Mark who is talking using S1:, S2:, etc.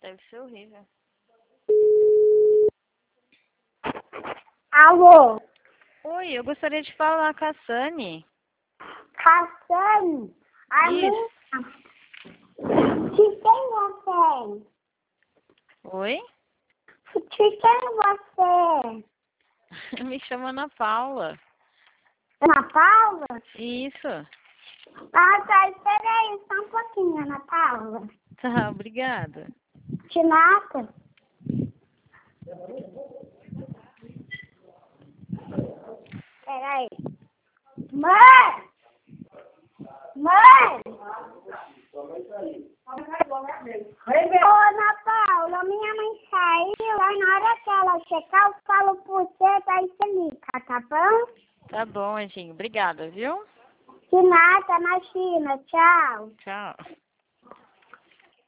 S1: Deve ser horrível.
S2: Alô?
S1: Oi, eu gostaria de falar com a Sani.
S2: Cassane?
S1: Isso.
S2: De quem você
S1: Oi?
S2: é? De quem você é?
S1: Me chama Ana Paula.
S2: Ana Paula?
S1: Isso.
S2: Ah, tá. Espera aí só um pouquinho, Ana Paula.
S1: Tá, obrigada.
S2: De nada. Espera aí. Mãe! Mãe! Ô, Ana Paula, minha mãe saiu, aí na hora que ela chegar, eu falo por você, daí você liga, tá bom?
S1: Tá bom, Anjinho. Obrigada, viu?
S2: De nada, imagina. Tchau.
S1: Tchau.